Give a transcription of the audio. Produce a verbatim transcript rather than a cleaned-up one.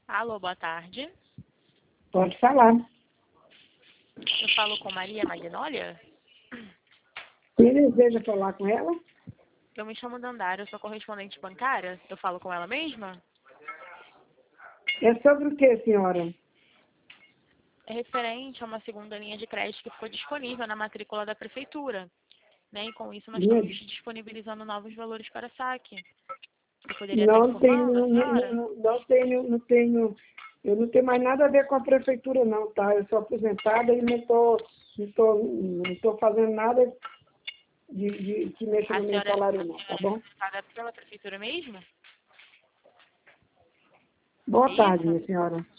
Alô, boa tarde. Pode falar. Eu falo com Maria Magnólia? Quem deseja falar com ela? Eu me chamo Dandara, eu sou correspondente bancária. Eu falo com ela mesma? É sobre o que, senhora? É referente a uma segunda linha de crédito que ficou disponível na matrícula da prefeitura. Né? E com isso nós Linha estamos de- disponibilizando novos valores para saque. Eu poderia estar Não tenho, informando a não, senhora? não, não tenho, não tenho, eu não tenho mais nada a ver com a prefeitura não, tá? Eu sou aposentada e não estou não tô, não tô fazendo nada de, de que mexa A no meu senhora, a salário não, senhora tá é bom? representada pela prefeitura mesmo? Boa É tarde, isso? minha senhora.